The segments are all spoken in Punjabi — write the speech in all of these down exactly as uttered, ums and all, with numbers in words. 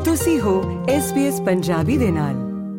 ਤੁਸੀਂ ਹੋ ਐਸ ਬੀ ਐਸ ਪੰਜਾਬੀ ਦੇ ਨਾਲ।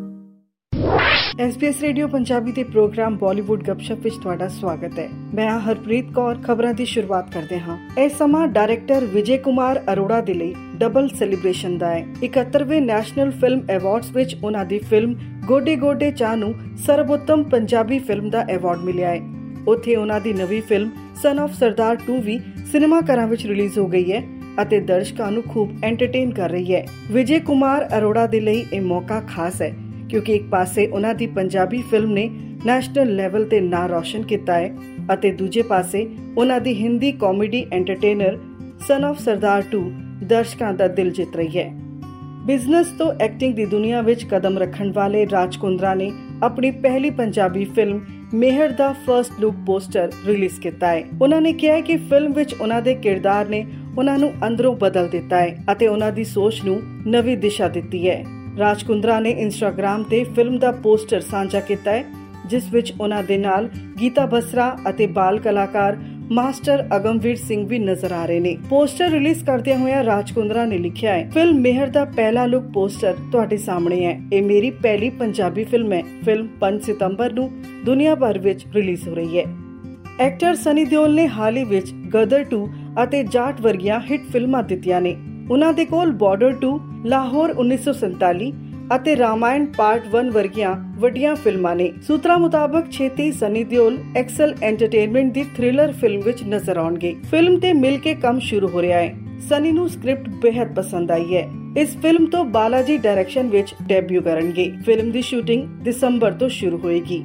S B S radio Punjabi ਦੇ ਪ੍ਰੋਗਰਾਮ ਬਾਲੀਵੁੱਡ ਗੱਪਸ਼ਪ ਵਿੱਚ ਤੁਹਾਡਾ ਸਵਾਗਤ ਹੈ। ਮੈਂ ਹਾਂ ਹਰਪ੍ਰੀਤ ਕੌਰ। ਖਬਰਾਂ ਦੀ ਸ਼ੁਰੂਆਤ ਕਰਦੇ ਹਾਂ। ਇਹ ਸਮਾਂ ਡਾਇਰੈਕਟਰ ਵਿਜੇ ਕੁਮਾਰ ਅਰੋੜਾ ਦੇ ਲਈ ਡਬਲ ਸੈਲੀਬ੍ਰੇਸ਼ਨ ਦਾ ਹੈ। ਇਕਹੱਤਰਵੇਂ ਨੈਸ਼ਨਲ ਫਿਲਮ ਅਵਾਰਡਸ ਵਿੱਚ ਉਹਨਾਂ ਦੀ ਫਿਲਮ ਗੋਡੇ ਗੋਡੇ ਚਾਅ ਨੂੰ ਸਰਬੋਤਮ ਪੰਜਾਬੀ ਫਿਲਮ ਦਾ ਅਵਾਰਡ ਮਿਲਿਆ ਹੈ। ਉੱਥੇ ਉਹਨਾਂ ਦੀ ਨਵੀਂ film son of Sardaar two ਵੀ ਸਿਨੇਮਾ ਘਰਾਂ ਵਿੱਚ ਰਿਲੀਜ਼ ਹੋ ਗਈ ਹੈ ਅਤੇ ਦਰਸ਼ਕਾਂ ਨੂੰ ਖੂਬ ਐਂਟਰਟੇਨ ਕਰ ਰਹੀ ਹੈ। ਵਿਜੇ ਕੁਮਾਰ ਅਰੋੜਾ ਦੇ ਲਈ ਇਹ ਮੌਕਾ ਖਾਸ ਹੈ ਕਿਉਂਕਿ ਇੱਕ ਪਾਸੇ ਉਹਨਾਂ ਦੀ ਪੰਜਾਬੀ ਫਿਲਮ ਨੇ ਨੈਸ਼ਨਲ ਲੈਵਲ ਤੇ ਨਾਂ ਰੌਸ਼ਨ ਕੀਤਾ ਹੈ ਅਤੇ ਦੂਜੇ ਪਾਸੇ ਉਹਨਾਂ ਦੀ Hindi comedy entertainer son of Sardaar two ਦਰਸ਼ਕਾਂ ਦਾ ਦਿਲ ਜਿੱਤ ਰਹੀ ਹੈ। ਬਿਜ਼ਨਸ ਤੋਂ ਐਕਟਿੰਗ ਦੀ ਦੁਨੀਆ ਵਿੱਚ ਕਦਮ ਰੱਖਣ ਵਾਲੇ ਰਾਜ ਕੁੰਦਰਾ ਨੇ ਆਪਣੀ ਪਹਿਲੀ ਪੰਜਾਬੀ ਫਿਲਮ ਮੇਹਰ ਦਾ ਫਰਸਟ ਲੁੱਕ ਪੋਸਟਰ ਰਿਲੀਜ਼ ਕੀਤਾ ਹੈ। ਉਹਨਾਂ ਨੇ ਕਿਹਾ ਹੈ ਕਿ ਫਿਲਮ ਵਿੱਚ ਉਹਨਾਂ ਦੇ ਕਿਰਦਾਰ ਨੇ ਉਹਨਾਂ ਨੂੰ ਅੰਦਰੋਂ ਬਦਲ ਦਿੱਤਾ ਹੈ ਅਤੇ ਉਹਨਾਂ ਦੀ ਸੋਚ ਨੂੰ ਨਵੀਂ ਦਿਸ਼ਾ ਦਿੱਤੀ ਹੈ। ਰਾਜ ਕੁੰਦਰਾ ਨੇ ਇੰਸਟਾਗ੍ਰਾਮ ਤੇ ਫਿਲਮ ਦਾ ਪੋਸਟਰ ਸਾਂਝਾ ਕੀਤਾ ਹੈ ਜਿਸ ਵਿੱਚ ਉਹਨਾਂ ਦੇ ਨਾਲ ਗੀਤਾ ਬਸਰਾ ਅਤੇ ਬਾਲ ਕਲਾਕਾਰ ਮਾਸਟਰ ਅਗਮਵੀਰ ਸਿੰਘ ਵੀ ਨਜ਼ਰ ਆ ਰਹੇ ਨੇ। ਪੋਸਟਰ ਰਿਲੀਜ਼ ਕਰਦਿਆਂ ਹੋਇਆ ਰਾਜ ਕੁੰਦਰਾ ਨੇ ਲਿਖਿਆ ਹੈ, ਫਿਲਮ ਮੇਹਰ ਦਾ ਪਹਿਲਾ ਲੁੱਕ ਪੋਸਟਰ ਤੁਹਾਡੇ ਸਾਹਮਣੇ ਹੈ। ਇਹ ਮੇਰੀ ਪਹਿਲੀ ਪੰਜਾਬੀ ਫਿਲਮ ਹੈ। ਫਿਲਮ ਪੰਜ ਸਤੰਬਰ ਨੂੰ ਦੁਨੀਆ ਭਰ ਵਿੱਚ ਰਿਲੀਜ਼ ਹੋ ਰਹੀ ਹੈ। ਐਕਟਰ ਸਨੀ ਦਿਓਲ ਨੇ ਹਾਲ ਹੀ ਵਿੱਚ ਗਦਰ ਟੂ ਅਤੇ ਜਾਟ ਵਰਗੀਆਂ ਹਿੱਟ ਫਿਲਮਾਂ ਦਿੱਤੀਆਂ ਨੇ। ਉਹਨਾਂ ਦੇ ਕੋਲ ਬਾਰਡਰ ਟੂ, ਲਾਹੌਰ ਉੱਨੀ ਸੌ ਸੰਤਾਲੀ ਅਤੇ ਰਾਮਾਇਣ ਪਾਰਟ ਇੱਕ ਵਰਗੀਆਂ ਵੱਡੀਆਂ ਫਿਲਮਾਂ ਨੇ। ਸੂਤਰਾਂ ਮੁਤਾਬਕ ਛੇਤੀ ਸਨੀ ਦਿਓਲ ਐਕਸਲ ਐਂਟਰਟੇਨਮੈਂਟ ਦੀ ਥ੍ਰਿਲਰ ਫਿਲਮ ਵਿੱਚ ਨਜ਼ਰ ਆਉਣਗੇ। ਫਿਲਮ ਤੇ ਮਿਲ ਕੇ ਕੰਮ ਸ਼ੁਰੂ ਹੋ ਰਿਹਾ ਹੈ। ਸਨੀ ਨੂੰ ਸਕ੍ਰਿਪਟ ਬੇहद ਪਸੰਦ ਆਈ ਹੈ। ਇਸ ਫਿਲਮ ਤੋਂ ਬਾਲਾਜੀ ਡਾਇਰੈਕਸ਼ਨ ਵਿੱਚ ਡੈਬਿਊ ਕਰਨਗੇ। ਫਿਲਮ ਦੀ ਸ਼ੂਟਿੰਗ ਦਸੰਬਰ ਤੋਂ ਸ਼ੁਰੂ ਹੋਏਗੀ।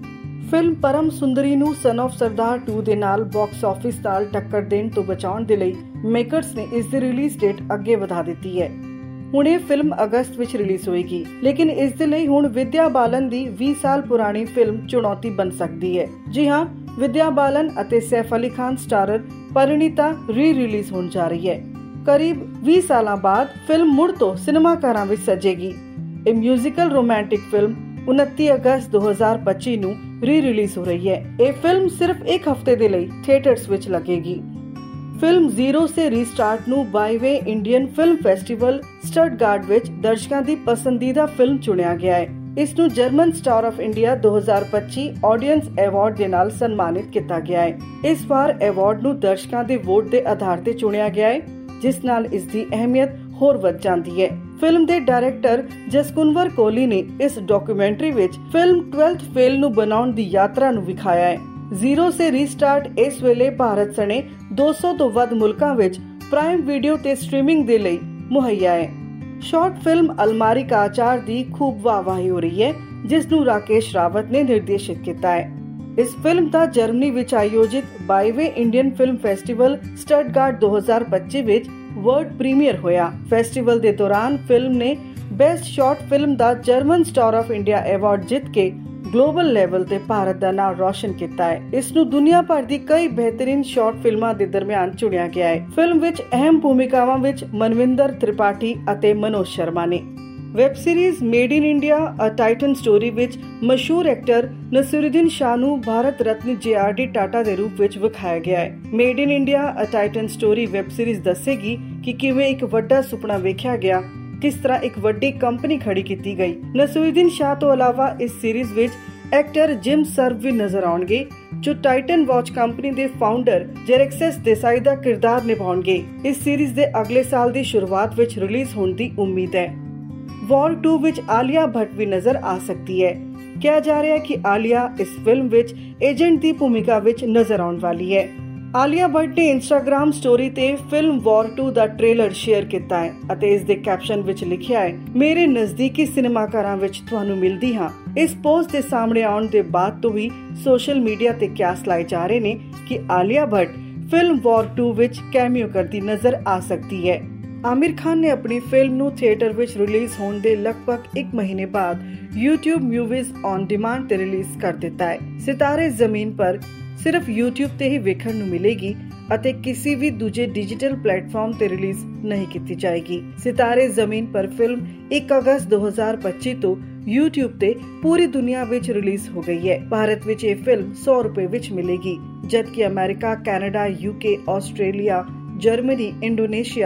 ਫਿਲਮ ਪਰਮ ਸੁੰਦਰੀ ਨੂੰ ਸਨ ਆਫ ਸਰਦਾਰ ਟੂ ਦੇ ਨਾਲ ਬਾਕਸ ਆਫਿਸ ਨਾਲ ਟੱਕਰ ਦੇਣ ਤੋਂ ਬਚਾਉਣ ਦੇ ਲਈ ਮੇਕਰਸ ਨੇ ਇਸ ਦੀ ਰਿਲੀਜ਼ ਡੇਟ ਅੱਗੇ ਵਧਾ ਦਿੱਤੀ ਹੈ। ਹੁਣ ਇਹ ਫਿਲਮ ਅਗਸਤ ਵਿੱਚ ਰਿਲੀਜ਼ ਹੋਏਗੀ, ਲੇਕਿਨ ਇਸ ਦੇ ਲਈ ਹੁਣ ਵਿਦਿਆ ਬਾਲਨ ਦੀ ਵੀਹ ਸਾਲ ਪੁਰਾਣੀ ਫਿਲਮ ਚੁਣੌਤੀ ਬਣ ਸਕਦੀ ਹੈ। ਜੀ ਹਾਂ, ਵਿਦਿਆ ਬਾਲਨ ਅਤੇ Saif Ali Khan starrer Parineeta re release ਹੋਣ ਜਾ ਰਹੀ ਹੈ। ਕਰੀਬ ਵੀਹ ਸਾਲਾਂ ਬਾਅਦ ਫਿਲਮ ਮੁੜ ਤੋਂ ਸਿਨੇਮਾ ਘਰਾਂ ਵਿੱਚ ਸਜੇਗੀ। ਇਹ ਮਿਊਜ਼ੀਕਲ ਰੋਮਾਂਟਿਕ ਫਿਲਮ ਉਨੱਤੀ ਅਗਸਤ ਦੋ ਹਜ਼ਾਰ ਪੱਚੀ ਨੂੰ ਰੀ ਰਿਲੀਜ਼ ਹੋ ਰਹੀ ਹੈ। ਇਹ ਫਿਲਮ ਸਿਰਫ ਇੱਕ ਹਫ਼ਤੇ ਦੇ ਲਈ ਥੀਏਟਰਸ ਵਿੱਚ ਲੱਗੇਗੀ। ਫਿਲਮ ਜ਼ੀਰੋ ਸੇ ਰੀਸਟਾਰਟ ਨੂੰ ਬਾਈਵੇ ਇੰਡੀਅਨ ਫਿਲਮ ਫੈਸਟੀਵਲ ਸਟਟਗਾਰਟ ਵਿੱਚ ਦਰਸ਼ਕਾਂ ਦੀ ਪਸੰਦੀਦਾ ਫਿਲਮ ਚੁਣਿਆ ਗਿਆ ਹੈ। ਇਸ ਨੂੰ ਜਰਮਨ ਸਟਾਰ ਆਫ ਇੰਡੀਆ ਦੋ ਹਜ਼ਾਰ ਪੱਚੀ ਆਡੀਅנס ਅਵਾਰਡ ਦੇ ਨਾਲ ਸਨਮਾਨਿਤ ਕੀਤਾ ਗਿਆ ਹੈ। ਇਸ ਵਾਰ ਅਵਾਰਡ ਨੂੰ ਦਰਸ਼ਕਾਂ ਦੇ ਵੋਟ ਦੇ ਆਧਾਰ ਤੇ ਚੁਣਿਆ ਗਿਆ ਹੈ, ਜਿਸ ਨਾਲ ਇਸ ਦੀ ਅਹਿਮੀਅਤ ਹੋਰ ਵੱਧ ਜਾਂਦੀ ਹੈ। ਫਿਲਮ ਦੇ ਡਾਇਰੈਕਟਰ ਜਸਕੁੰਵਰ ਕੋਹਲੀ ਨੇ ਇਸ ਡਾਕੂਮੈਂਟਰੀ ਵਿੱਚ ਫਿਲਮ ਟਵੈਲਥ ਫੇਲ ਨੂੰ ਬਣਾਉਣ ਦੀ ਯਾਤਰਾ ਨੂੰ ਵਿਖਾਇਆ ਹੈ। ਜ਼ੀਰੋ ਸੇ ਰੀਸਟਾਰਟ ਇਸ ਵੇਲੇ ਭਾਰਤ ਸਣੇ ਦੋ ਸੌ ਤੋਂ ਵੱਧ ਮੁਲਕਾਂ ਵਿੱਚ ਪ੍ਰਾਈਮ ਵੀਡੀਓ ਤੇ ਸਟ੍ਰੀਮਿੰਗ ਦੇ ਲਈ ਮੁਹੱਈਆ ਹੈ। ਸ਼ਾਰਟ ਫਿਲਮ ਅਲਮਾਰੀ ਕਾ ਆਚਾਰ ਦੀ ਖੂਬ ਵਾਹਵਾਹੀ ਹੋ ਰਹੀ ਹੈ, ਜਿਸ ਨੂੰ ਰਾਕੇਸ਼ ਰਾਵਤ ਨੇ ਨਿਰਦੇਸ਼ਿਤ ਕੀਤਾ ਹੈ। ਇਸ ਫਿਲਮ ਦਾ ਜਰਮਨੀ ਵਿੱਚ ਆਯੋਜਿਤ ਬਾਈਵੇ ਇੰਡੀਅਨ ਫਿਲਮ ਫੈਸਟੀਵਲ ਸਟਟਗਾਰਟ ਦੋ ਹਜ਼ਾਰ ਪੱਚੀ ਵਿੱਚ ਵਰਲਡ ਪ੍ਰੀਮੀਅਰ ਹੋਇਆ। ਫੈਸਟੀਵਲ ਦੇ ਦੌਰਾਨ ਫਿਲਮ ਨੇ ਬੈਸਟ ਸ਼ਾਰਟ ਫਿਲਮ ਦਾ German star of India award ਜਿੱਤ ਕੇ ਗਲੋਬਲ ਲੈਵਲ ਤੇ ਭਾਰਤ ਦਾ ਨਾਮ ਰੌਸ਼ਨ ਕੀਤਾ ਹੈ। ਇਸ ਨੂੰ ਦੁਨੀਆ ਭਰ ਦੀ ਕਈ ਬਿਹਤਰੀਨ ਸ਼ਾਰਟ ਫਿਲਮਾਂ ਦੇ ਦਰਮਿਆਨ ਚੁਣਿਆ ਗਿਆ ਹੈ। ਫਿਲਮ ਵਿੱਚ ਅਹਿਮ ਭੂਮਿਕਾਵਾਂ ਵਿੱਚ ਮਨਵਿੰਦਰ ਤ੍ਰਿਪਾਠੀ ਅਤੇ ਮਨੋਜ ਸ਼ਰਮਾ ਨੇ। Web series made in India a Titan story ਵਿੱਚ ਮਸ਼ਹੂਰ ਐਕਟਰ ਨਸੀਰੁਦੀਨ ਸ਼ਾਹ ਨੂੰ Bharat Ratna J R D Tata ਦੇ ਰੂਪ ਵਿੱਚ ਵਿਖਾਇਆ ਗਿਆ ਹੈ। Made in India a Titan story web series ਦੱਸੇਗੀ ਕਿ ਕਿਵੇਂ ਇੱਕ ਵੱਡਾ ਸੁਪਨਾ ਵੇਖਿਆ ਗਿਆ, ਕਿਸ ਤਰ੍ਹਾਂ ਇੱਕ ਵੱਡੀ ਕੰਪਨੀ ਖੜੀ ਕੀਤੀ ਗਈ। ਨਸੀਰੁਦੀਨ ਸ਼ਾਹ ਤੋਂ ਇਲਾਵਾ ਇਸ ਸੀਰੀਜ਼ ਵਿੱਚ ਐਕਟਰ ਜਿਮ ਸਰਵ ਵੀ ਨਜ਼ਰ ਆਉਣਗੇ, ਜੋ ਟਾਈਟਨ ਵਾਚ ਕੰਪਨੀ ਦੇ ਫਾਊਂਡਰ ਜੈਰੈਕਸਸ ਦੇਸਾਈ ਦਾ ਕਿਰਦਾਰ ਨਿਭਾਉਣਗੇ। ਇਸ ਸੀਰੀਜ਼ ਦੇ ਅਗਲੇ ਸਾਲ ਦੀ ਸ਼ੁਰੂਆਤ ਵਿੱਚ ਰਿਲੀਜ਼ ਹੋਣ ਦੀ ਉਮੀਦ ਹੈ। ਵਾਰ ਟੂ ਵਿੱਚ ਆਲੀਆ ਭੱਟ ਵੀ ਨਜ਼ਰ ਆ ਸਕਦੀ ਹੈ। ਕਿਹਾ ਜਾ ਰਿਹਾ ਹੈ ਕਿ ਆਲੀਆ ਇਸ ਫਿਲਮ ਵਿੱਚ ਏਜੰਟ ਦੀ ਭੂਮਿਕਾ ਵਿੱਚ ਨਜ਼ਰ ਆਉਣ ਵਾਲੀ ਹੈ। ਆਲੀਆ ਭੱਟ ਨੇ ਇੰਸਟਾਗ੍ਰਾਮ ਸਟੋਰੀ ਤੇ ਫਿਲਮ ਵਾਰ ਟੂ ਦਾ ਟ੍ਰੇਲਰ ਸ਼ੇਅਰ ਕੀਤਾ ਹੈ ਅਤੇ ਇਸ ਦੇ ਕੈਪਸ਼ਨ ਵਿੱਚ ਲਿਖਿਆ ਹੈ, ਮੇਰੇ ਨਜ਼ਦੀਕੀ ਸਿਨੇਮਾ ਘਰਾਂ ਵਿੱਚ ਤੁਹਾਨੂੰ ਮਿਲਦੀ ਹਾਂ। ਇਸ ਪੋਸਟ ਦੇ ਸਾਹਮਣੇ ਆਉਣ ਦੇ ਬਾਅਦ ਤੋਂ ਹੀ ਸੋਸ਼ਲ ਮੀਡੀਆ ਤੇ ਕਿਆਸ ਲਾਏ ਜਾ ਰਹੇ ਨੇ ਕਿ Alia Bhatt film war two ਵਿੱਚ ਕੈਮੀਓ ਕਰਦੀ ਨਜ਼ਰ ਆ ਸਕਦੀ ਹੈ। ਆਮਿਰ ਖਾਨ ਨੇ ਆਪਣੀ ਫਿਲਮ ਨੂੰ ਥੀਏਟਰ ਵਿੱਚ ਰਿਲੀਜ਼ ਹੋਣ ਦੇ ਲਗਭਗ ਇੱਕ ਮਹੀਨੇ ਬਾਅਦ YouTube ਮੂਵੀਜ਼ ਔਨ ਡਿਮਾਂਡ ਤੇ ਰਿਲੀਜ਼ ਕਰ ਦਿੱਤਾ ਹੈ। ਸਿਤਾਰੇ ਜ਼ਮੀਨ ਪਰ ਸਿਰਫ YouTube ਤੇ ਹੀ ਵੇਖਣ ਨੂੰ ਮਿਲੇਗੀ ਅਤੇ ਕਿਸੇ ਵੀ ਦੂਜੇ ਡਿਜੀਟਲ ਪਲੇਟਫਾਰਮ ਤੇ ਰਿਲੀਜ਼ ਨਹੀਂ ਕੀਤੀ ਜਾਏਗੀ। ਸਿਤਾਰੇ ਜ਼ਮੀਨ ਪਰ ਫਿਲਮ ਇੱਕ ਅਗਸਤ ਦੋ ਹਜ਼ਾਰ ਪੱਚੀ ਤੋਂ YouTube ਤੇ ਪੂਰੀ ਦੁਨੀਆ ਵਿੱਚ ਰਿਲੀਜ਼ ਹੋ ਗਈ ਹੈ। ਭਾਰਤ ਵਿੱਚ ਇਹ ਫਿਲਮ ਸੌ ਰੁਪਏ ਵਿੱਚ ਮਿਲੇਗੀ, ਜਦਕਿ America, Canada, UK, Australia, Germany, Indonesia,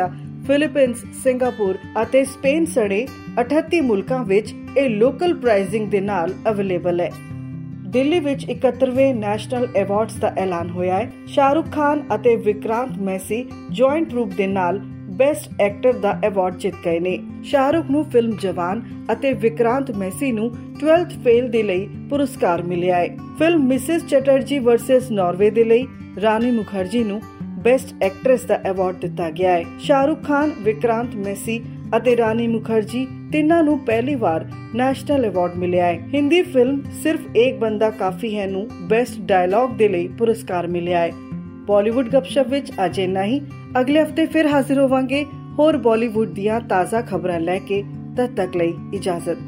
Philippines, Singapore ਅਤੇ ਸਪੇਨ ਸਣੇ ਅਠੱਤੀ ਮੁਲਕਾਂ ਵਿੱਚ ਇਹ ਲੋਕਲ ਪ੍ਰਾਈਸਿੰਗ ਦੇ ਨਾਲ ਅਵੇਲੇਬਲ ਹੈ। ਦਿੱਲੀ ਵਿੱਚ ਇਕਹੱਤਰਵੇਂ ਨੈਸ਼ਨਲ ਅਵਾਰਡਸ ਦਾ ਐਲਾਨ ਹੋਇਆ ਹੈ। ਸ਼ਾਹਰੁਖ ਖਾਨ ਅਤੇ ਵਿਕਰਾਂਤ ਮੈਸੀ ਜੁਆਇੰਟ ਰੂਪ ਦੇ ਨਾਲ ਬੈਸਟ ਐਕਟਰ ਦਾ ਅਵਾਰਡ ਜਿੱਤ ਗਏ ਨੇ। ਸ਼ਾਹਰੁਖ ਨੂੰ ਫਿਲਮ ਜਵਾਨ ਅਤੇ ਵਿਕਰਾਂਤ ਮੈਸੀ ਨੂੰ ਟਵੈਲਥ ਫੇਲ ਦੇ ਲਈ ਪੁਰਸਕਾਰ ਮਿਲਿਆ ਹੈ। Film Mrs Chatterjee versus Norway ਦੇ ਲਈ ਰਾਣੀ ਮੁਖਰਜੀ ਨੂੰ ਬੈਸਟ ਐਕਟਰੈਸ ਦਾ ਅਵਾਰਡ ਦਿੱਤਾ ਗਿਆ ਹੈ। ਸ਼ਾਹਰੁਖ ਖਾਨ, ਵਿਕਰਾਂਤ ਮੈਸੀ ਅਤੇ ਰਾਣੀ ਮੁਖਰਜੀ ਤਿੰਨਾਂ ਨੂੰ ਪਹਿਲੀ ਵਾਰ ਨੈਸ਼ਨਲ ਅਵਾਰਡ ਮਿਲਿਆ ਹੈ। ਹਿੰਦੀ ਫਿਲਮ ਸਿਰਫ ਏਕ ਬੰਦਾ ਕਾਫੀ ਹੈ ਨੂੰ ਬੈਸਟ ਡਾਇਲੌਗ ਦੇ ਲਈ ਪੁਰਸਕਾਰ ਮਿਲਿਆ ਹੈ। ਬਾਲੀਵੁੱਡ ਗੱਪਸ਼ਪ ਵਿੱਚ ਅੱਜ ਇੰਨਾ ਹੀ। ਅਗਲੇ ਹਫਤੇ ਫਿਰ ਹਾਜ਼ਰ ਹੋਵਾਂਗੇ ਹੋਰ ਬਾਲੀਵੁੱਡ ਦੀਆਂ ਤਾਜ਼ਾ ਖਬਰਾਂ ਲੈ ਕੇ। ਤਦ ਤੱਕ ਲਈ ਇਜਾਜ਼ਤ।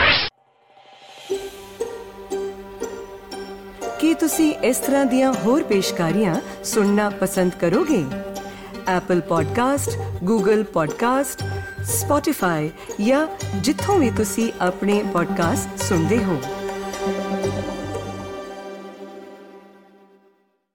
ਕੀ ਤੁਸੀਂ ਇਸ ਤਰ੍ਹਾਂ ਦੀਆਂ ਹੋਰ ਪੇਸ਼ਕਾਰੀਆਂ ਸੁਣਨਾ ਪਸੰਦ ਕਰੋਗੇ? Apple podcast, Google podcast, Spotify ਜਾਂ ਜਿੱਥੋਂ ਵੀ ਤੁਸੀਂ ਆਪਣੇ ਪੋਡਕਾਸਟ ਸੁਣਦੇ ਹੋ।